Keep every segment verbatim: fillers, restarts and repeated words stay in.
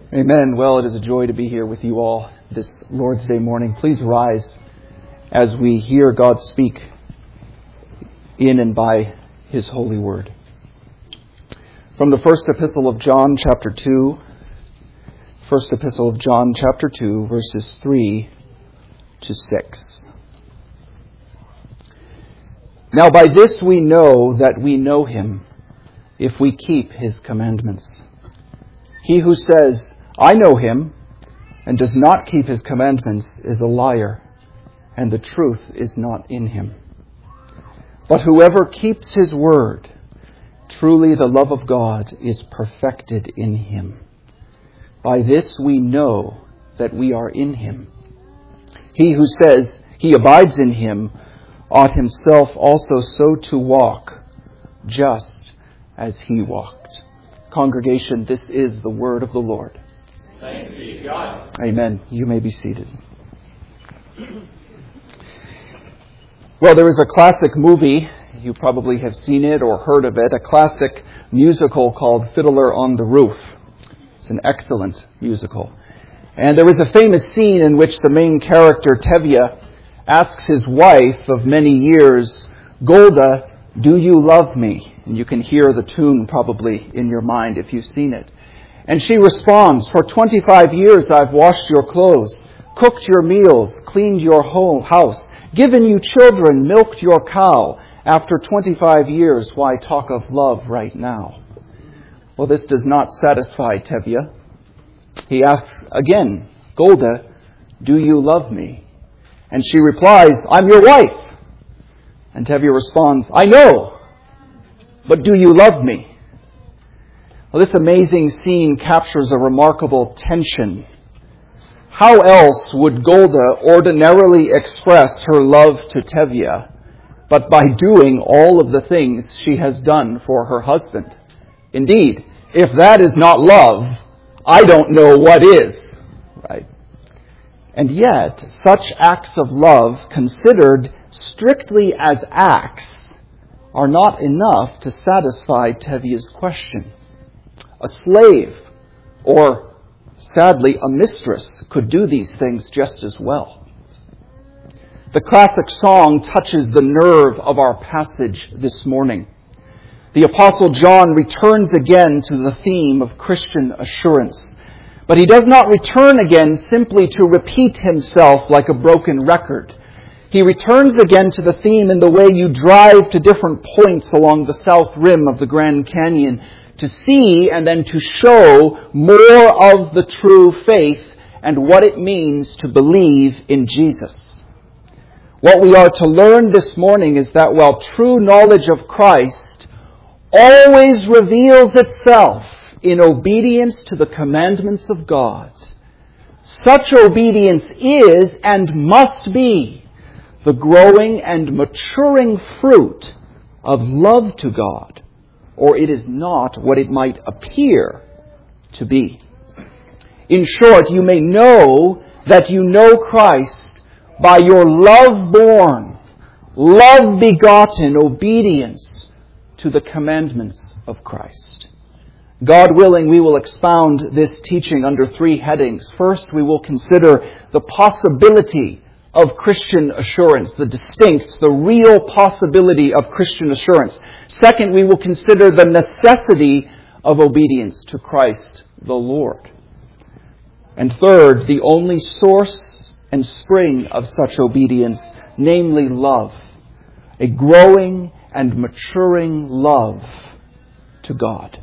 Amen. Well, it is a joy to be here with you all this Lord's Day morning. Please rise as we hear God speak in and by His holy word. From the first epistle of John, chapter two, first epistle of John, chapter two, verses three to six. Now by this we know that we know Him, if we keep His commandments. He who says, I know Him, and does not keep His commandments is a liar, and the truth is not in him. But whoever keeps His word, truly the love of God is perfected in him. By this we know that we are in Him. He who says he abides in Him ought himself also so to walk, just as He walked. Congregation, this is the word of the Lord. Thanks be to God. Amen. You may be seated. Well, there is a classic movie. You probably have seen it or heard of it. A classic musical called Fiddler on the Roof. It's an excellent musical. And there is a famous scene in which the main character, Tevye, asks his wife of many years, Golda, do you love me? And you can hear the tune probably in your mind if you've seen it. And she responds, for twenty-five years I've washed your clothes, cooked your meals, cleaned your home, house, given you children, milked your cow. After twenty-five years, why talk of love right now? Well, this does not satisfy Tevye. He asks again, Golda, do you love me? And she replies, I'm your wife. And Tevye responds, I know, but do you love me? Well, this amazing scene captures a remarkable tension. How else would Golda ordinarily express her love to Tevye but by doing all of the things she has done for her husband? Indeed, if that is not love, I don't know what is, right? And yet, such acts of love, considered strictly as acts, are not enough to satisfy Tevye's question. A slave, or sadly a mistress, could do these things just as well. The classic song touches the nerve of our passage this morning. The Apostle John returns again to the theme of Christian assurance. But he does not return again simply to repeat himself like a broken record. He returns again to the theme in the way you drive to different points along the south rim of the Grand Canyon to see and then to show more of the true faith and what it means to believe in Jesus. What we are to learn this morning is that while true knowledge of Christ always reveals itself in obedience to the commandments of God, such obedience is and must be the growing and maturing fruit of love to God, or it is not what it might appear to be. In short, you may know that you know Christ by your love-born, love-begotten obedience to the commandments of Christ. God willing, we will expound this teaching under three headings. First, we will consider the possibility of Christian assurance, the distinct, the real possibility of Christian assurance. Second, we will consider the necessity of obedience to Christ the Lord. And third, the only source and spring of such obedience, namely love, a growing and maturing love to God.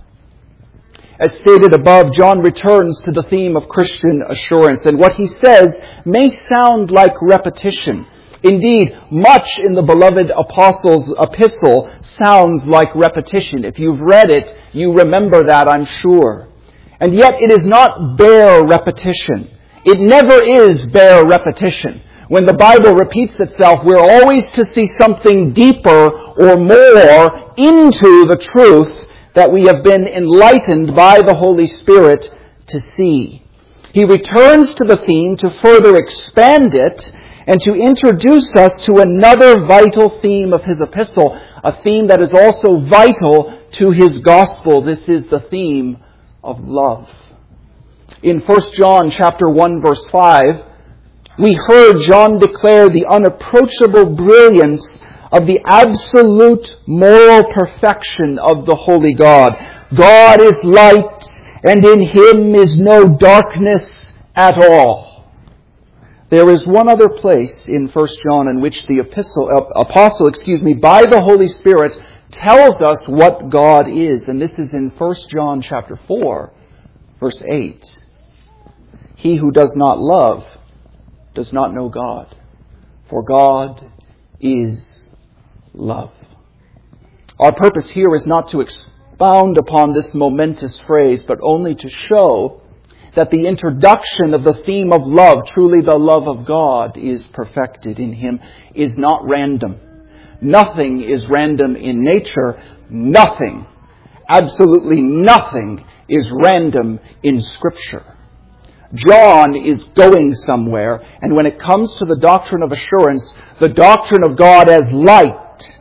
As stated above, John returns to the theme of Christian assurance, and what he says may sound like repetition. Indeed, much in the beloved apostle's epistle sounds like repetition. If you've read it, you remember that, I'm sure. And yet it is not bare repetition. It never is bare repetition. When the Bible repeats itself, we're always to see something deeper or more into the truth that we have been enlightened by the Holy Spirit to see. He returns to the theme to further expand it and to introduce us to another vital theme of his epistle, a theme that is also vital to his gospel. This is the theme of love. In First John chapter one, verse five, we heard John declare the unapproachable brilliance of the absolute moral perfection of the Holy God. God is light, and in Him is no darkness at all. There is one other place in First John in which the epistle, uh, apostle, excuse me, by the Holy Spirit tells us what God is, and this is in First John chapter four, verse eight. He who does not love does not know God, for God is love. Our purpose here is not to expound upon this momentous phrase, but only to show that the introduction of the theme of love, truly the love of God, is perfected in Him, is not random. Nothing is random in nature. Nothing, absolutely nothing, is random in Scripture. John is going somewhere, and when it comes to the doctrine of assurance, the doctrine of God as light,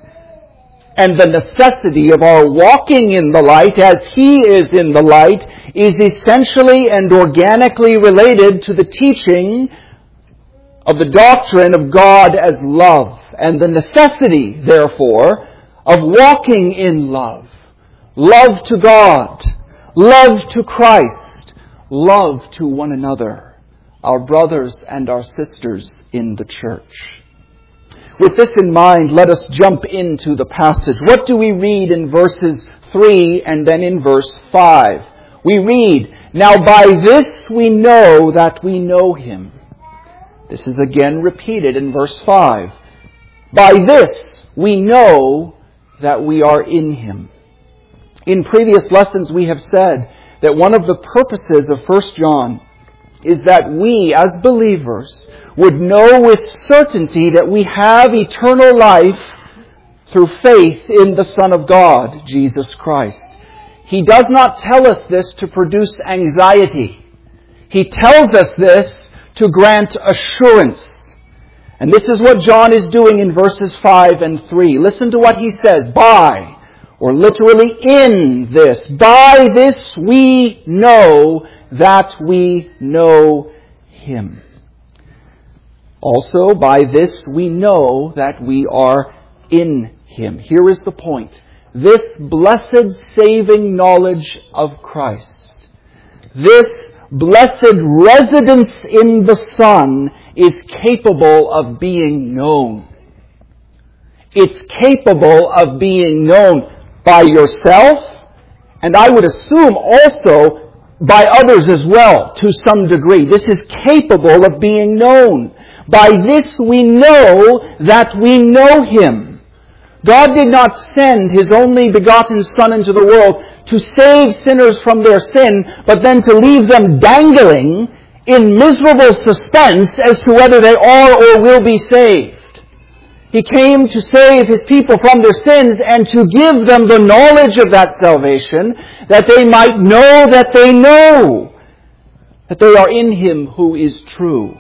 and the necessity of our walking in the light as He is in the light, is essentially and organically related to the teaching of the doctrine of God as love, and the necessity, therefore, of walking in love. Love to God, love to Christ, love to one another, our brothers and our sisters in the church. With this in mind, let us jump into the passage. What do we read in verses three and then in verse five? We read, "Now by this we know that we know Him." This is again repeated in verse five. "By this we know that we are in Him." In previous lessons we have said that one of the purposes of First John is that we as believers would know with certainty that we have eternal life through faith in the Son of God, Jesus Christ. He does not tell us this to produce anxiety. He tells us this to grant assurance. And this is what John is doing in verses five and three. Listen to what he says. By, or literally in this, by this we know that we know Him. Also, by this we know that we are in Him. Here is the point. This blessed saving knowledge of Christ, this blessed residence in the Son, is capable of being known. It's capable of being known by yourself, and I would assume also by others as well, to some degree. This is capable of being known. By this we know that we know Him. God did not send His only begotten Son into the world to save sinners from their sin, but then to leave them dangling in miserable suspense as to whether they are or will be saved. He came to save His people from their sins and to give them the knowledge of that salvation, that they might know that they know that they are in Him who is true.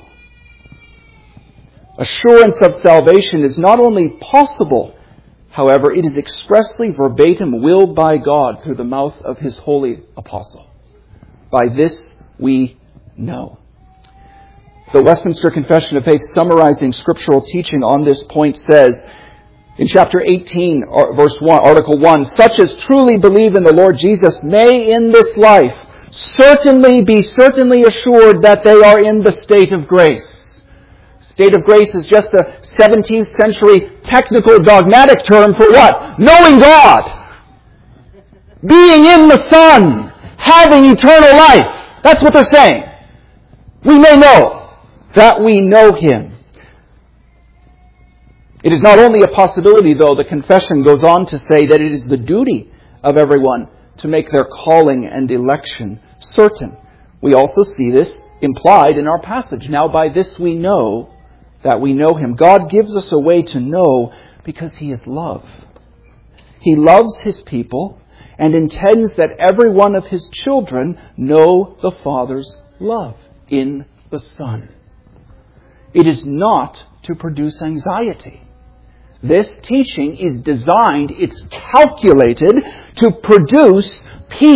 Assurance of salvation is not only possible, however, it is expressly verbatim willed by God through the mouth of His holy apostle. By this we know. The Westminster Confession of Faith, summarizing scriptural teaching on this point, says in chapter eighteen, verse one, article one, "Such as truly believe in the Lord Jesus may in this life certainly be certainly assured that they are in the state of grace." State of grace is just a seventeenth century technical dogmatic term for what? Knowing God. Being in the Son. Having eternal life. That's what they're saying. We may know that we know Him. It is not only a possibility, though. The confession goes on to say that it is the duty of everyone to make their calling and election certain. We also see this implied in our passage. Now by this we know that we know Him. God gives us a way to know because He is love. He loves His people and intends that every one of His children know the Father's love in the Son. It is not to produce anxiety. This teaching is designed, it's calculated to produce peace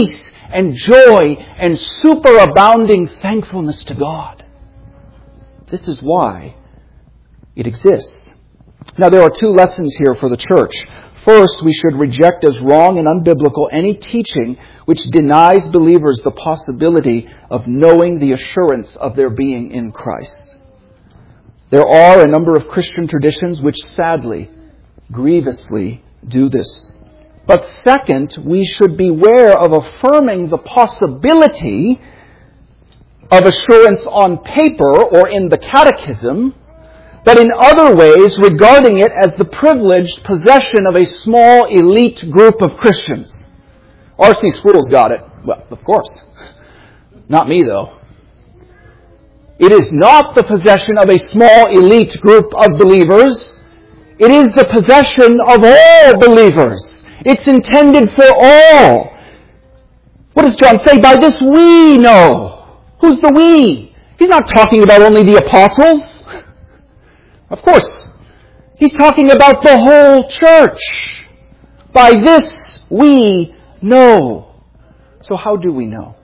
and joy and superabounding thankfulness to God. This is why it exists. Now, there are two lessons here for the church. First, we should reject as wrong and unbiblical any teaching which denies believers the possibility of knowing the assurance of their being in Christ. There are a number of Christian traditions which sadly, grievously do this. But second, we should beware of affirming the possibility of assurance on paper or in the catechism, but in other ways regarding it as the privileged possession of a small elite group of Christians. R C Sproul's got it. Well, of course. Not me, though. It is not the possession of a small elite group of believers. It is the possession of all believers. It's intended for all. What does John say? By this we know. Who's the we? He's not talking about only the apostles. Of course, he's talking about the whole church. By this we know. So how do we know?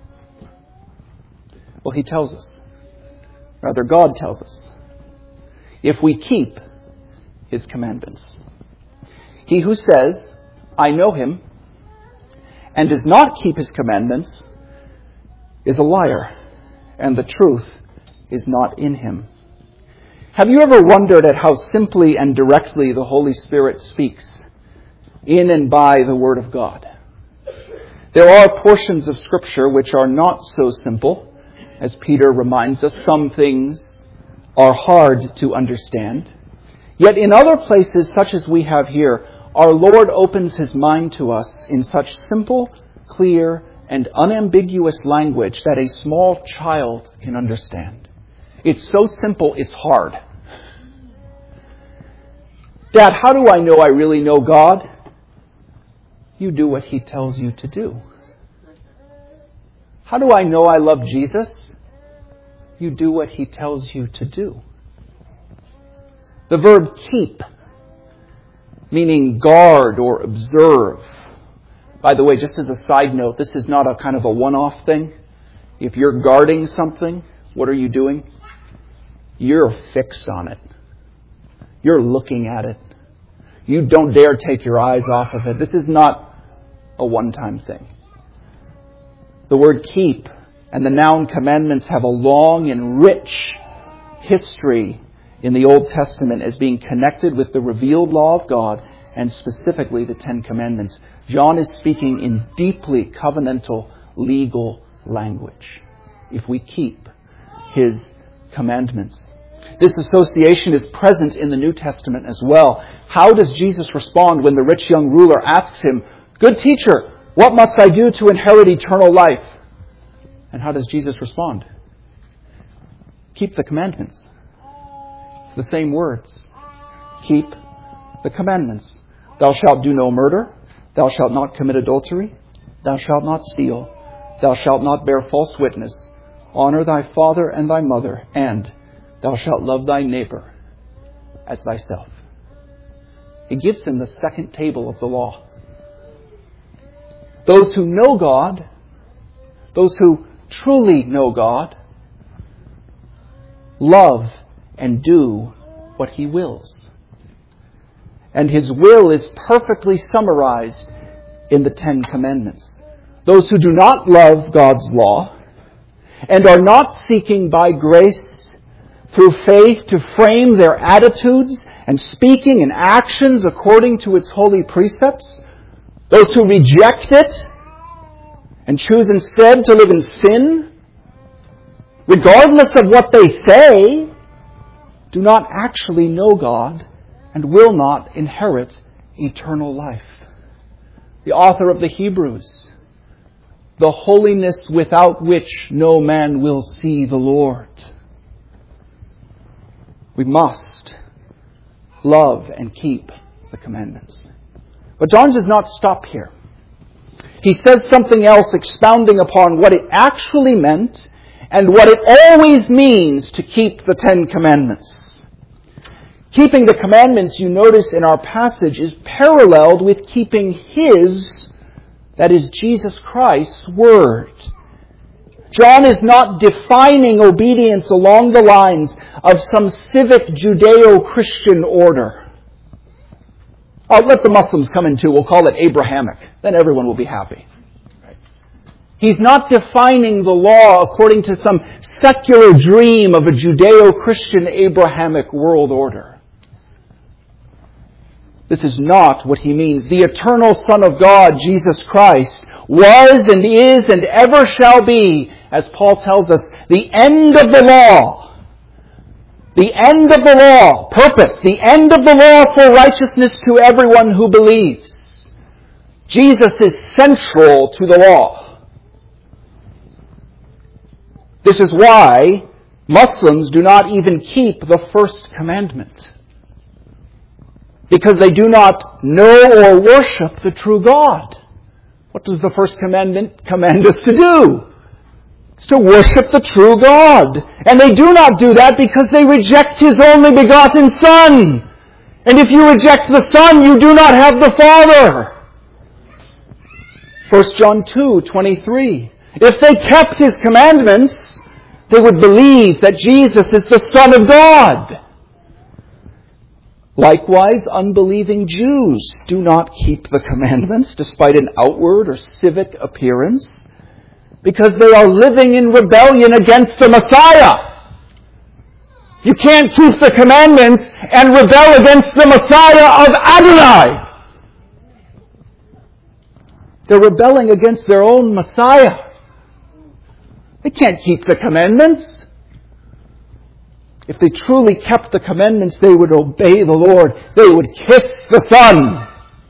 Well, he tells us. Rather, God tells us. If we keep his commandments. He who says, I know him, and does not keep his commandments, is a liar, and the truth is not in him. Have you ever wondered at how simply and directly the Holy Spirit speaks in and by the Word of God? There are portions of Scripture which are not so simple, as Peter reminds us. Some things are hard to understand. Yet in other places, such as we have here, our Lord opens his mind to us in such simple, clear, and unambiguous language that a small child can understand. It's so simple, it's hard. Dad, how do I know I really know God? You do what he tells you to do. How do I know I love Jesus? You do what he tells you to do. The verb keep, meaning guard or observe. By the way, just as a side note, this is not a kind of a one-off thing. If you're guarding something, what are you doing? You're fixed on it. You're looking at it. You don't dare take your eyes off of it. This is not a one-time thing. The word keep and the noun commandments have a long and rich history in the Old Testament as being connected with the revealed law of God and specifically the Ten Commandments. John is speaking in deeply covenantal legal language. If we keep his commandments. This association is present in the New Testament as well. How does Jesus respond when the rich young ruler asks him, "Good teacher, what must I do to inherit eternal life?" And how does Jesus respond? Keep the commandments. It's the same words. Keep the commandments. Thou shalt do no murder. Thou shalt not commit adultery. Thou shalt not steal. Thou shalt not bear false witness. Honor thy father and thy mother, and thou shalt love thy neighbor as thyself. He gives him the second table of the law. Those who know God, those who truly know God, love and do what he wills. And his will is perfectly summarized in the Ten Commandments. Those who do not love God's law and are not seeking by grace through faith to frame their attitudes and speaking and actions according to its holy precepts, those who reject it and choose instead to live in sin, regardless of what they say, do not actually know God and will not inherit eternal life. The author of the Hebrews, the holiness without which no man will see the Lord. We must love and keep the commandments. But John does not stop here. He says something else, expounding upon what it actually meant and what it always means to keep the Ten Commandments. Keeping the commandments, you notice in our passage, is paralleled with keeping His That is Jesus Christ's Word. John is not defining obedience along the lines of some civic Judeo-Christian order. Oh, let the Muslims come in too. We'll call it Abrahamic. Then everyone will be happy. He's not defining the law according to some secular dream of a Judeo-Christian Abrahamic world order. This is not what he means. The eternal Son of God, Jesus Christ, was and is and ever shall be, as Paul tells us, the end of the law. The end of the law. Purpose. The end of the law for righteousness to everyone who believes. Jesus is central to the law. This is why Muslims do not even keep the first commandment. Because they do not know or worship the true God. What does the first commandment command us to do? It's to worship the true God. And they do not do that because they reject His only begotten Son. And if you reject the Son, you do not have the Father. First John two twenty-three. If they kept His commandments, they would believe that Jesus is the Son of God. Likewise, unbelieving Jews do not keep the commandments despite an outward or civic appearance because they are living in rebellion against the Messiah. You can't keep the commandments and rebel against the Messiah of Adonai. They're rebelling against their own Messiah. They can't keep the commandments. If they truly kept the commandments, they would obey the Lord. They would kiss the Son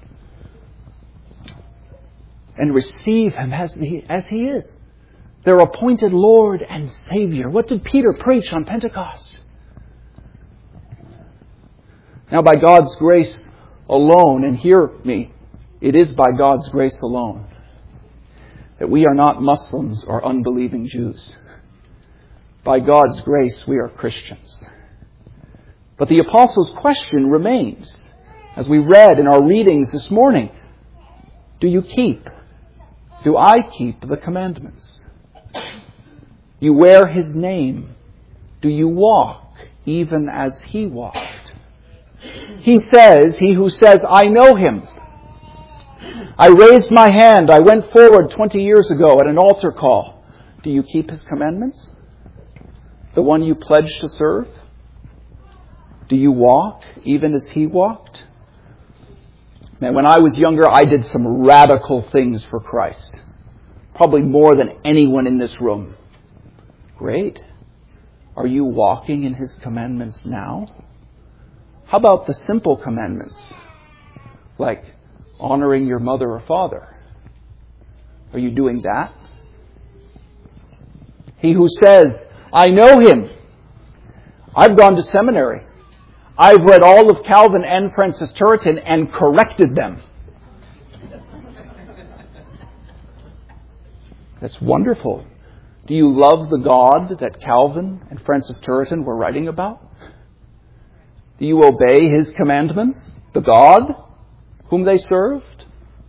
and receive Him as He, as he is. Their appointed Lord and Savior. What did Peter preach on Pentecost? Now, by God's grace alone, and hear me, it is by God's grace alone that we are not Muslims or unbelieving Jews. By God's grace, we are Christians. But the Apostle's question remains, as we read in our readings this morning, do you keep, do I keep the commandments? You wear His name. Do you walk even as He walked? He says, he who says, I know Him. I raised my hand. I went forward twenty years ago at an altar call. Do you keep His commandments? The one you pledged to serve? Do you walk even as He walked? Man, when I was younger, I did some radical things for Christ. Probably more than anyone in this room. Great. Are you walking in His commandments now? How about the simple commandments? Like honoring your mother or father. Are you doing that? He who says, I know Him. I've gone to seminary. I've read all of Calvin and Francis Turretin and corrected them. That's wonderful. Do you love the God that Calvin and Francis Turretin were writing about? Do you obey His commandments? The God whom they served?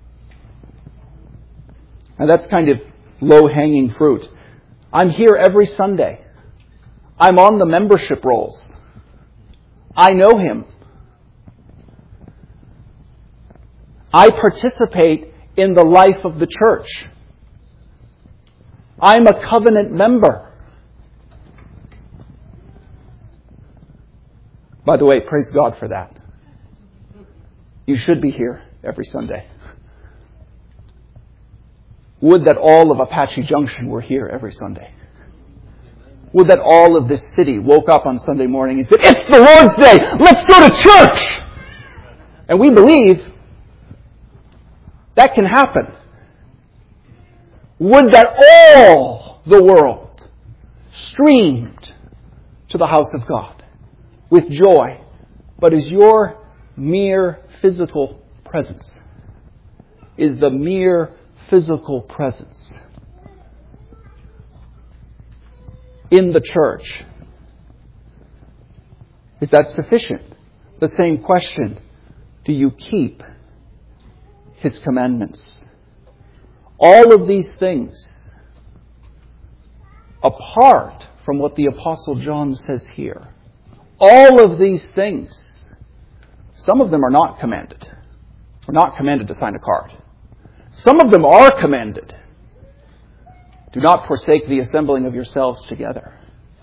And that's kind of low-hanging fruit. I'm here every Sunday. I'm on the membership rolls. I know Him. I participate in the life of the church. I'm a covenant member. By the way, praise God for that. You should be here every Sunday. Would that all of Apache Junction were here every Sunday. Would that all of this city woke up on Sunday morning and said, it's the Lord's Day, let's go to church! And we believe that can happen. Would that all the world streamed to the house of God with joy, but is your mere physical presence, is the mere physical presence in the church, is that sufficient? The same question, do you keep His commandments? All of these things, apart from what the Apostle John says here, all of these things, some of them are not commanded. We're not commanded to sign a card. Some of them are commanded. Do not forsake the assembling of yourselves together.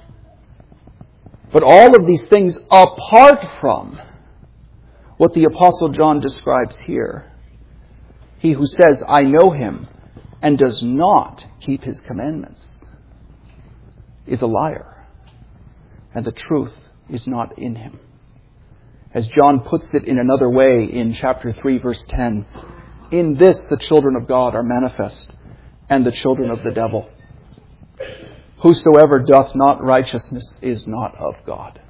But all of these things, apart from what the Apostle John describes here, he who says, I know him, and does not keep his commandments, is a liar, and the truth is not in him. As John puts it in another way in chapter three, verse ten, in this the children of God are manifest, and the children of the devil. Whosoever doth not righteousness is not of God.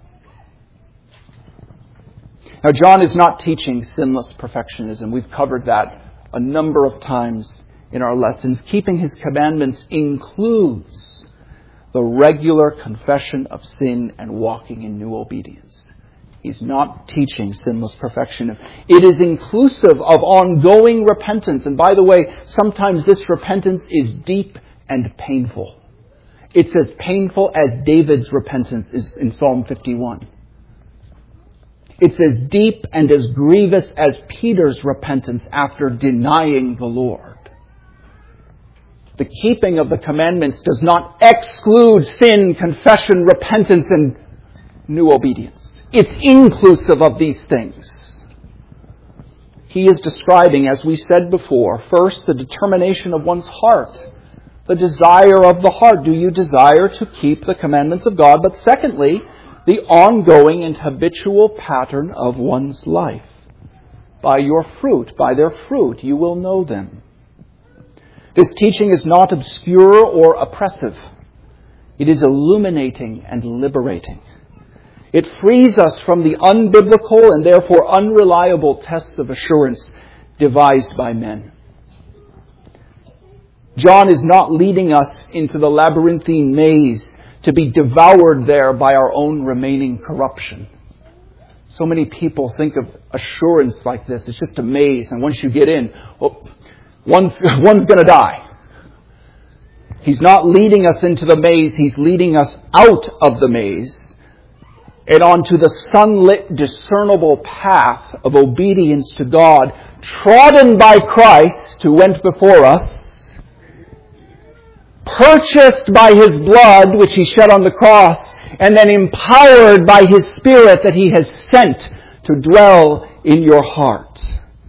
Now, John is not teaching sinless perfectionism. We've covered that a number of times in our lessons. Keeping his commandments includes the regular confession of sin and walking in new obedience. He's not teaching sinless perfection. It is inclusive of ongoing repentance. And by the way, sometimes this repentance is deep and painful. It's as painful as David's repentance is in Psalm fifty-one. It's as deep and as grievous as Peter's repentance after denying the Lord. The keeping of the commandments does not exclude sin, confession, repentance, and new obedience. It's inclusive of these things. He is describing, as we said before, first, the determination of one's heart. The desire of the heart. Do you desire to keep the commandments of God? But secondly, the ongoing and habitual pattern of one's life. By your fruit, by their fruit, you will know them. This teaching is not obscure or oppressive. It is illuminating and liberating. It frees us from the unbiblical and therefore unreliable tests of assurance devised by men. John is not leading us into the labyrinthine maze to be devoured there by our own remaining corruption. So many people think of assurance like this. It's just a maze, and once you get in, well, one's, one's going to die. He's not leading us into the maze. He's leading us out of the maze and onto the sunlit, discernible path of obedience to God, trodden by Christ who went before us, purchased by His blood, which He shed on the cross, and then empowered by His Spirit that He has sent to dwell in your heart.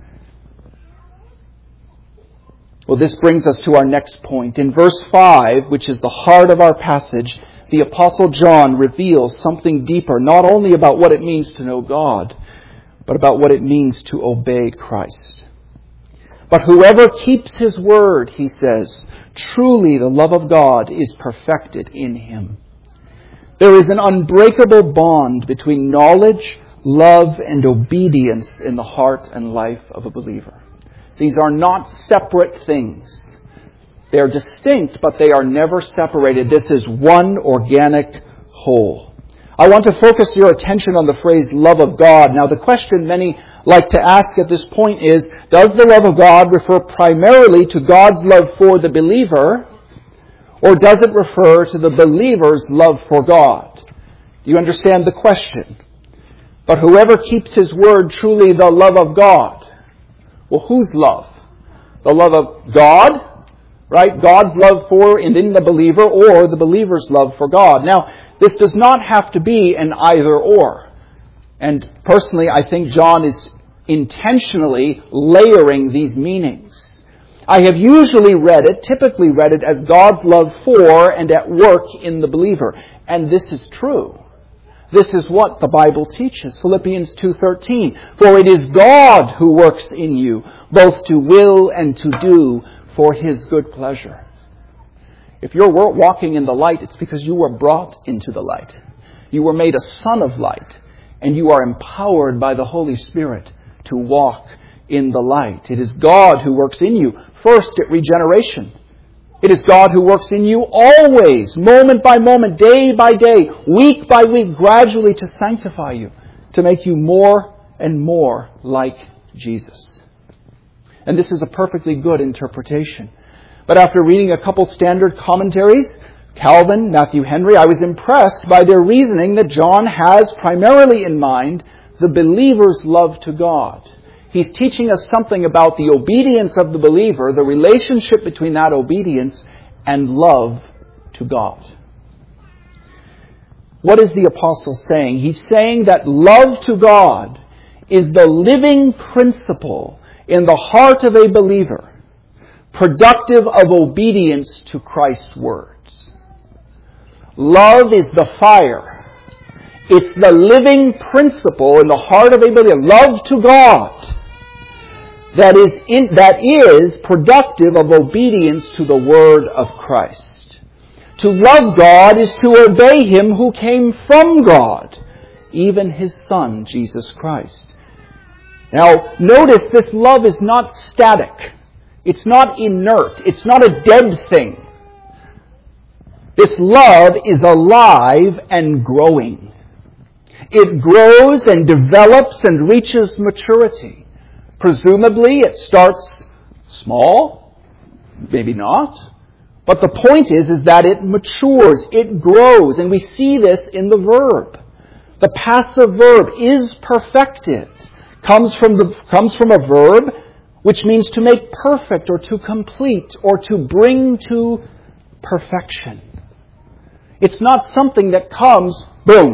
Well, this brings us to our next point. In verse five, which is the heart of our passage, the Apostle John reveals something deeper, not only about what it means to know God, but about what it means to obey Christ. But whoever keeps His word, he says, truly the love of God is perfected in him. There is an unbreakable bond between knowledge, love, and obedience in the heart and life of a believer. These are not separate things. They are distinct, but they are never separated. This is one organic whole. I want to focus your attention on the phrase love of God. Now, the question many like to ask at this point is, does the love of God refer primarily to God's love for the believer, or does it refer to the believer's love for God? Do you understand the question? But whoever keeps His word, truly the love of God. Well, whose love? The love of God? Right? God's love for and in the believer, or the believer's love for God. Now, this does not have to be an either or. And personally, I think John is intentionally layering these meanings. I have usually read it, typically read it, as God's love for and at work in the believer. And this is true. This is what the Bible teaches. Philippians two thirteen. For it is God who works in you, both to will and to do for His good pleasure. If you're walking in the light, it's because you were brought into the light. You were made a son of light, and you are empowered by the Holy Spirit to walk in the light. It is God who works in you, first at regeneration. It is God who works in you always, moment by moment, day by day, week by week, gradually to sanctify you, to make you more and more like Jesus. And this is a perfectly good interpretation. But after reading a couple standard commentaries, Calvin, Matthew Henry, I was impressed by their reasoning that John has primarily in mind the believer's love to God. He's teaching us something about the obedience of the believer, the relationship between that obedience and love to God. What is the apostle saying? He's saying that love to God is the living principle in the heart of a believer, productive of obedience to Christ's words. Love is the fire. It's the living principle in the heart of a believer. Love to God that is in, that is productive of obedience to the word of Christ. To love God is to obey Him who came from God, even His Son, Jesus Christ. Now, notice this love is not static. It's not inert. It's not a dead thing. This love is alive and growing. It grows and develops and reaches maturity. Presumably, it starts small, maybe not. But the point is, is that it matures, it grows, and we see this in the verb. The passive verb is perfected. Comes from the comes from a verb which means to make perfect or to complete or to bring to perfection. It's not something that comes, boom.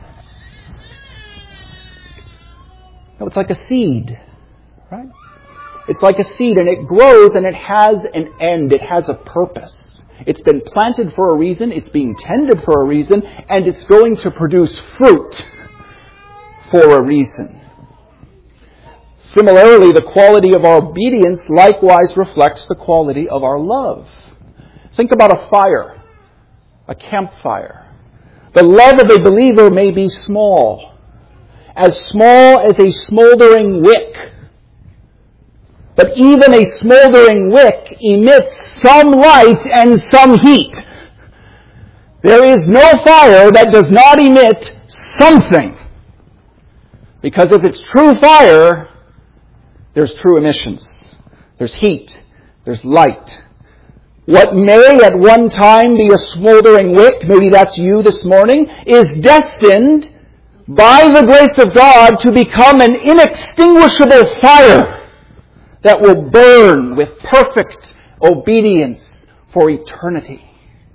No, it's like a seed, right? It's like a seed, and it grows and it has an end. It has a purpose. It's been planted for a reason. It's being tended for a reason, and it's going to produce fruit for a reason. Similarly, the quality of our obedience likewise reflects the quality of our love. Think about a fire, a campfire. The love of a believer may be small, as small as a smoldering wick. But even a smoldering wick emits some light and some heat. There is no fire that does not emit something. Because if it's true fire, there's true emissions. There's heat. There's light. What may at one time be a smoldering wick, maybe that's you this morning, is destined by the grace of God to become an inextinguishable fire that will burn with perfect obedience for eternity.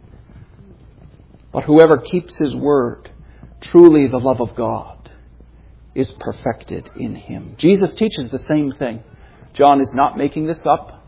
But whoever keeps His word, truly the love of God is perfected in him. Jesus teaches the same thing. John is not making this up.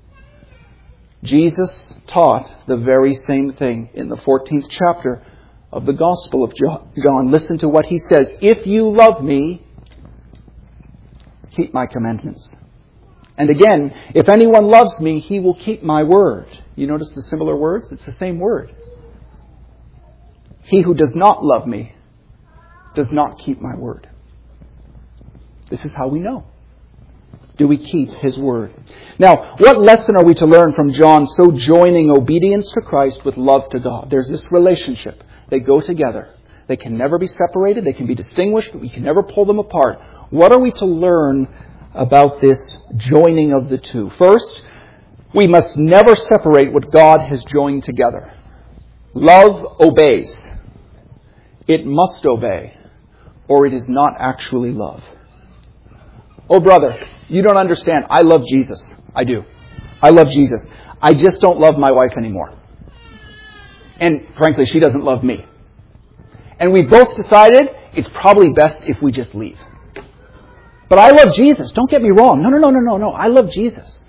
Jesus taught the very same thing in the fourteenth chapter of the Gospel of John. Listen to what he says. If you love me, keep my commandments. And again, if anyone loves me, he will keep my word. You notice the similar words? It's the same word. He who does not love me does not keep my word. This is how we know. Do we keep His word? Now, what lesson are we to learn from John so joining obedience to Christ with love to God? There's this relationship. They go together. They can never be separated. They can be distinguished, but we can never pull them apart. What are we to learn about this joining of the two? First, we must never separate what God has joined together. Love obeys. It must obey, or it is not actually love. Oh, brother, you don't understand. I love Jesus. I do. I love Jesus. I just don't love my wife anymore. And frankly, she doesn't love me. And we both decided it's probably best if we just leave. But I love Jesus. Don't get me wrong. No, no, no, no, no, no. I love Jesus.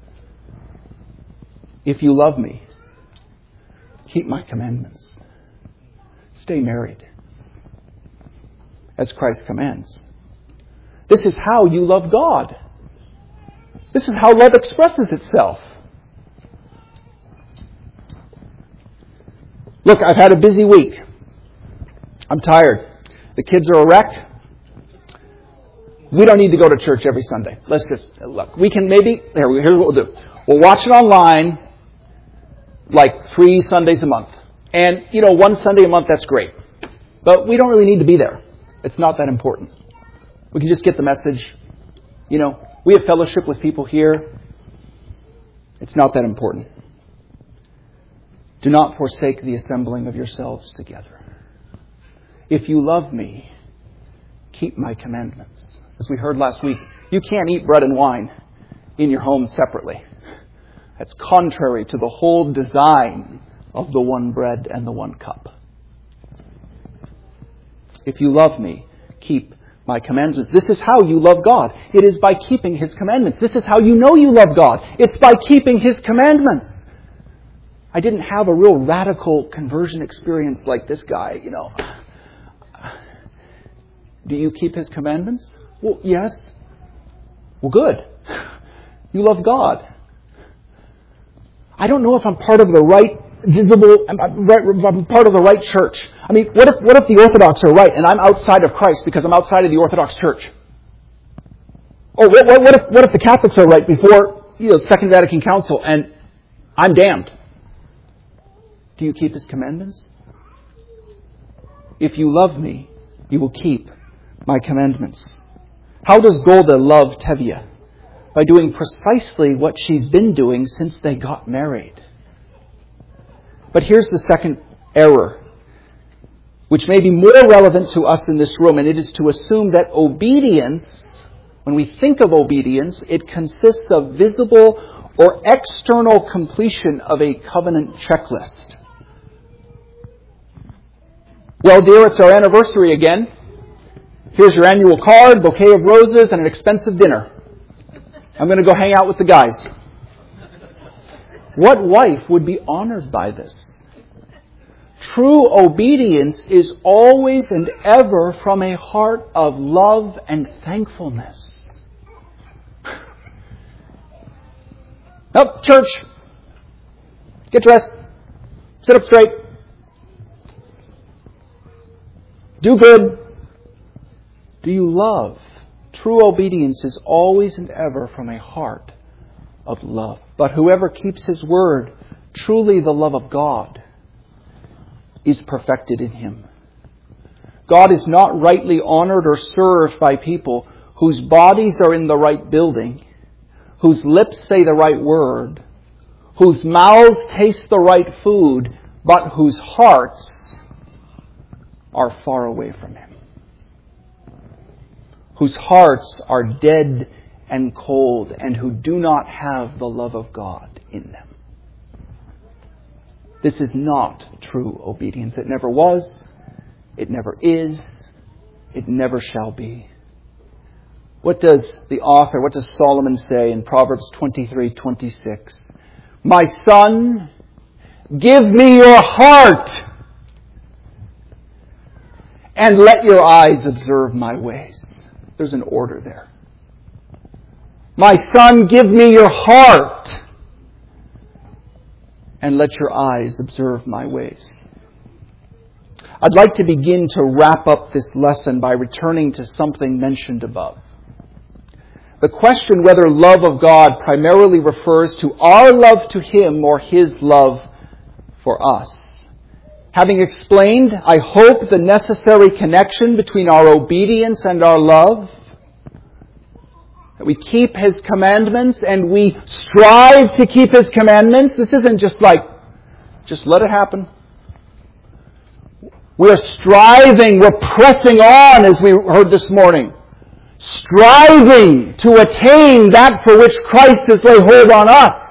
If you love me, keep my commandments. Stay married, as Christ commands. This is how you love God. This is how love expresses itself. Look, I've had a busy week. I'm tired. The kids are a wreck. We don't need to go to church every Sunday. Let's just, look, we can maybe, here, here's what we'll do. We'll watch it online like three Sundays a month. And, you know, one Sunday a month, that's great. But we don't really need to be there. It's not that important. We can just get the message. You know, we have fellowship with people here. It's not that important. Do not forsake the assembling of yourselves together. If you love me, keep my commandments. As we heard last week, you can't eat bread and wine in your home separately. That's contrary to the whole design of the one bread and the one cup. If you love me, keep my commandments. This is how you love God. It is by keeping His commandments. This is how you know you love God. It's by keeping His commandments. I didn't have a real radical conversion experience like this guy, you know. Do you keep His commandments? Well, yes. Well, good. You love God. I don't know if I'm part of the right visible, I'm, I'm part of the right church. I mean, what if, what if the Orthodox are right and I'm outside of Christ because I'm outside of the Orthodox Church? Or what, what, what, if, what if the Catholics are right before, you know, Second Vatican Council and I'm damned? Do you keep His commandments? If you love me, you will keep my commandments. How does Golda love Tevye? By doing precisely what she's been doing since they got married. But here's the second error, which may be more relevant to us in this room, and it is to assume that obedience, when we think of obedience, it consists of visible or external completion of a covenant checklist. Well, dear, it's our anniversary again. Here's your annual card, bouquet of roses, and an expensive dinner. I'm going to go hang out with the guys. What wife would be honored by this? True obedience is always and ever from a heart of love and thankfulness. Nope, church. Get dressed. Sit up straight. Do good. Do you love? True obedience is always and ever from a heart of love. But whoever keeps His word, truly the love of God is perfected in him. God is not rightly honored or served by people whose bodies are in the right building, whose lips say the right word, whose mouths taste the right food, but whose hearts are far away from Him. Whose hearts are dead and cold, and who do not have the love of God in them. This is not true obedience. It never was. It never is. It never shall be. What does the author, what does Solomon say in Proverbs twenty-three twenty-six? My son, give me your heart, and let your eyes observe my ways. There's an order there. My son, give me your heart, and let your eyes observe my ways. I'd like to begin to wrap up this lesson by returning to something mentioned above. The question whether love of God primarily refers to our love to Him or His love for us. Having explained, I hope, the necessary connection between our obedience and our love, that we keep His commandments and we strive to keep His commandments. This isn't just like, just let it happen. We're striving, we're pressing on, as we heard this morning. Striving to attain that for which Christ has laid hold on us.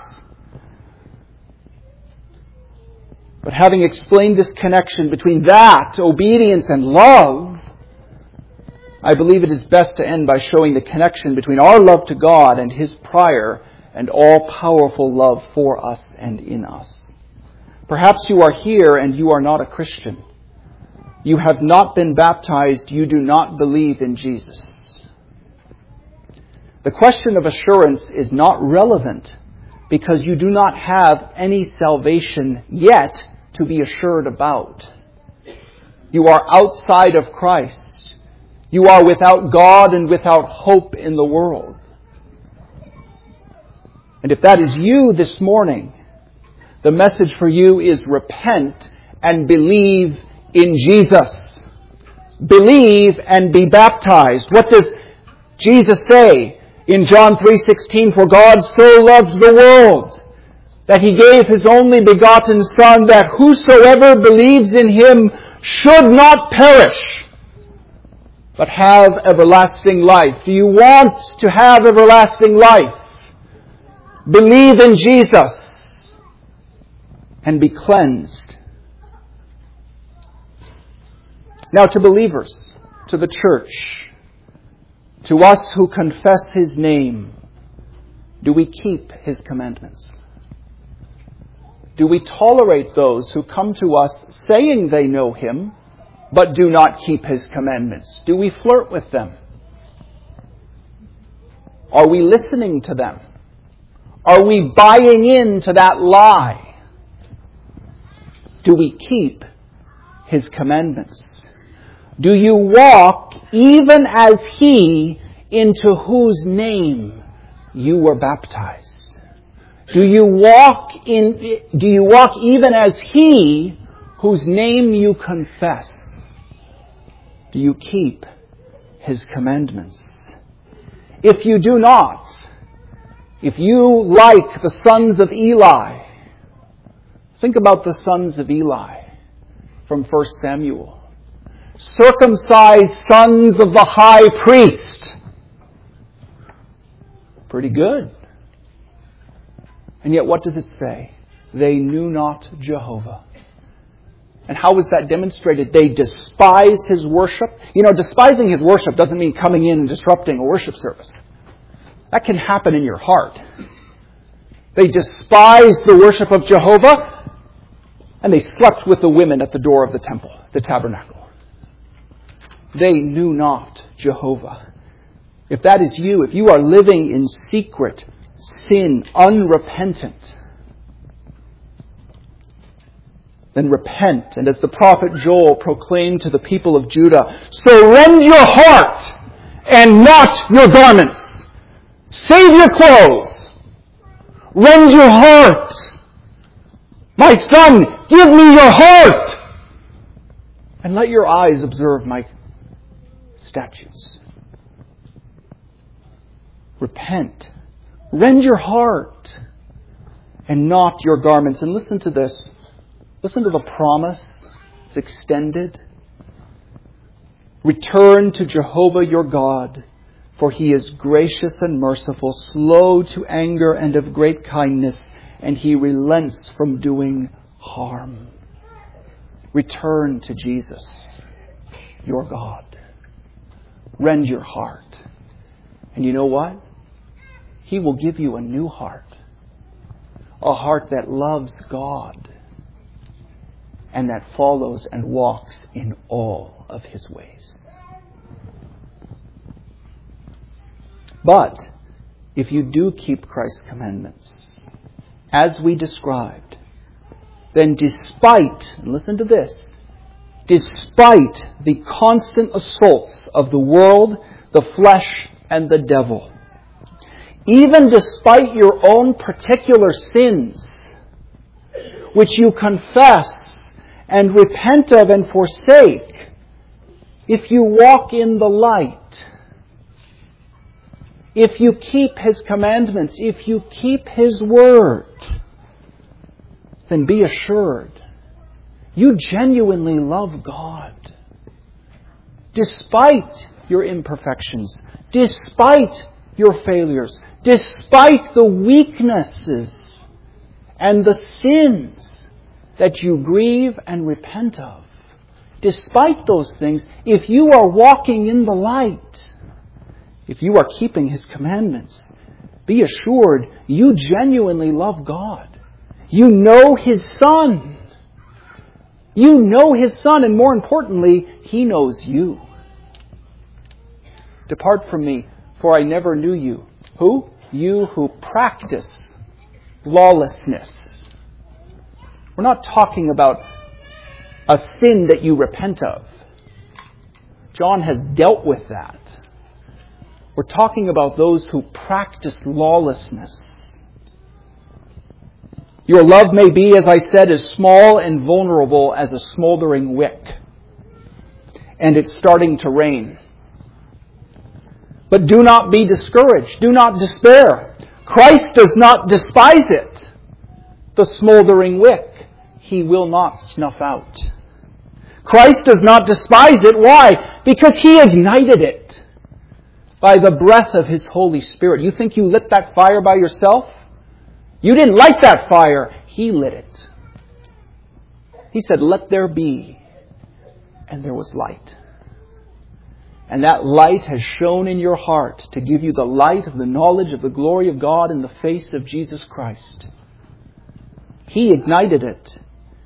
But having explained this connection between that, obedience, and love, I believe it is best to end by showing the connection between our love to God and His prior and all-powerful love for us and in us. Perhaps you are here and you are not a Christian. You have not been baptized. You do not believe in Jesus. The question of assurance is not relevant because you do not have any salvation yet to be assured about. You are outside of Christ. You are without God and without hope in the world. And if that is you this morning, the message for you is repent and believe in Jesus. Believe and be baptized. What does Jesus say in John three sixteen? For God so loved the world that He gave His only begotten Son, that whosoever believes in Him should not perish, but have everlasting life. Do you want to have everlasting life? Believe in Jesus and be cleansed. Now to believers, to the church, to us who confess His name, do we keep His commandments? Do we tolerate those who come to us saying they know Him, but do not keep His commandments? Do we flirt with them? Are we listening to them? Are we buying into that lie? Do we keep His commandments? Do you walk even as He into whose name you were baptized? Do you walk in, do you walk even as He whose name you confess? Do you keep His commandments? If you do not, if you, like the sons of Eli, think about the sons of Eli from First Samuel. Circumcised sons of the high priest. Pretty good. And yet what does it say? They knew not Jehovah. And how was that demonstrated? They despised His worship. You know, despising His worship doesn't mean coming in and disrupting a worship service. That can happen in your heart. They despised the worship of Jehovah, and they slept with the women at the door of the temple, the tabernacle. They knew not Jehovah. If that is you, if you are living in secret sin, unrepentant, then repent. And as the prophet Joel proclaimed to the people of Judah, so rend your heart and not your garments. Save your clothes. Rend your heart. My son, give me your heart. And let your eyes observe my statutes. Repent. Rend your heart and not your garments. And listen to this. Listen to the promise. It's extended. Return to Jehovah your God, for He is gracious and merciful, slow to anger and of great kindness, and He relents from doing harm. Return to Jesus, your God. Rend your heart. And you know what? He will give you a new heart. A heart that loves God and that follows and walks in all of His ways. But if you do keep Christ's commandments, as we described, then despite, and listen to this, despite the constant assaults of the world, the flesh, and the devil, even despite your own particular sins, which you confess and repent of and forsake, if you walk in the light, if you keep His commandments, if you keep His word, then be assured you genuinely love God. Despite your imperfections, despite your failures, despite the weaknesses and the sins that you grieve and repent of, despite those things, if you are walking in the light, if you are keeping His commandments, be assured you genuinely love God. You know His Son. You know His Son, and more importantly, He knows you. Depart from me, for I never knew you. Who? You who practice lawlessness. We're not talking about a sin that you repent of. John has dealt with that. We're talking about those who practice lawlessness. Your love may be, as I said, as small and vulnerable as a smoldering wick. And it's starting to rain. But do not be discouraged. Do not despair. Christ does not despise it. the smoldering wick He will not snuff out. Christ does not despise it. Why? Because He ignited it by the breath of His Holy Spirit. You think you lit that fire by yourself? You didn't light that fire. He lit it. He said, "Let there be." And there was light. And that light has shone in your heart to give you the light of the knowledge of the glory of God in the face of Jesus Christ. He ignited it.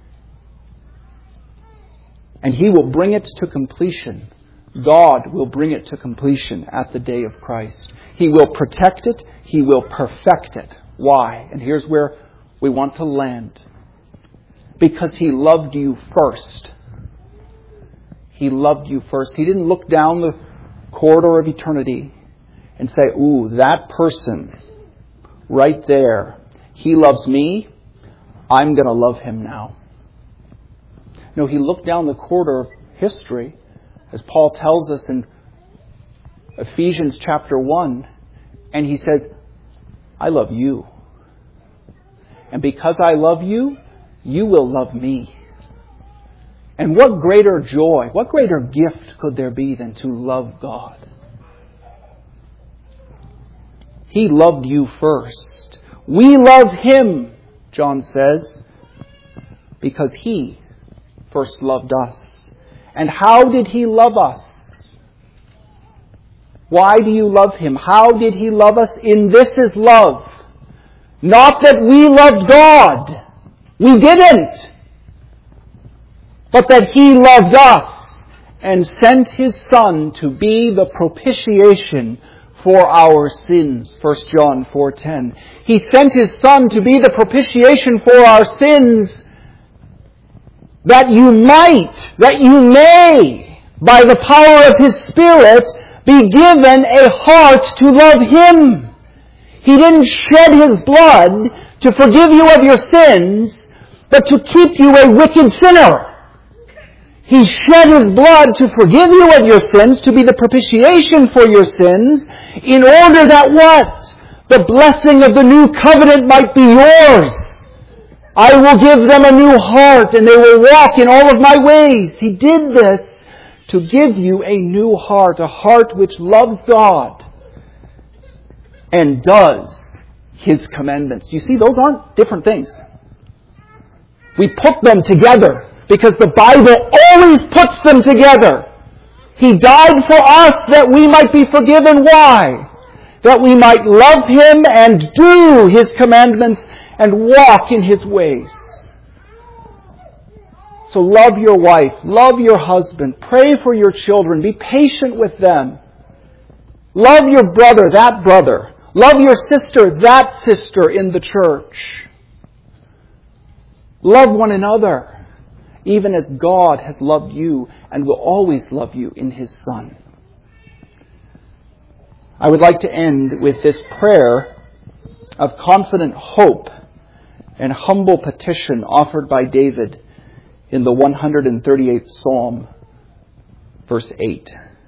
And He will bring it to completion. God will bring it to completion at the day of Christ. He will protect it. He will perfect it. Why? And here's where we want to land. Because He loved you first. He loved you first. He didn't look down the corridor of eternity and say, "Ooh, that person right there, he loves me. I'm going to love him now." No, He looked down the corridor of history, as Paul tells us in Ephesians chapter one, and He says, "I love you. And because I love you, you will love me." And what greater joy, what greater gift could there be than to love God? He loved you first. We love Him, John says, because He first loved us. And how did He love us? Why do you love Him? How did He love us? In this is love. Not that we loved God. We didn't. But that He loved us and sent His Son to be the propitiation for our sins. First John four ten. He sent His Son to be the propitiation for our sins, that you might, that you may, by the power of His Spirit, be given a heart to love Him. He didn't shed His blood to forgive you of your sins, but to keep you a wicked sinner. He shed His blood to forgive you of your sins, to be the propitiation for your sins, in order that what? The blessing of the new covenant might be yours. I will give them a new heart, and they will walk in all of my ways. He did this to give you a new heart, a heart which loves God and does His commandments. You see, those aren't different things. We put them together because the Bible always puts them together. He died for us that we might be forgiven. Why? That we might love Him and do His commandments and walk in His ways. So love your wife, love your husband, pray for your children, be patient with them. Love your brother, that brother. Love your sister, that sister in the church. Love one another, even as God has loved you and will always love you in His Son. I would like to end with this prayer of confident hope and humble petition offered by David in the one hundred thirty-eighth Psalm, verse eight.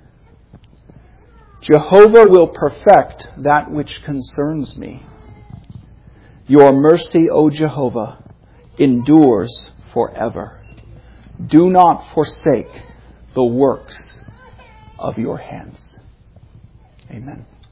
Jehovah will perfect that which concerns me. Your mercy, O Jehovah, endures forever. Do not forsake the works of your hands. Amen.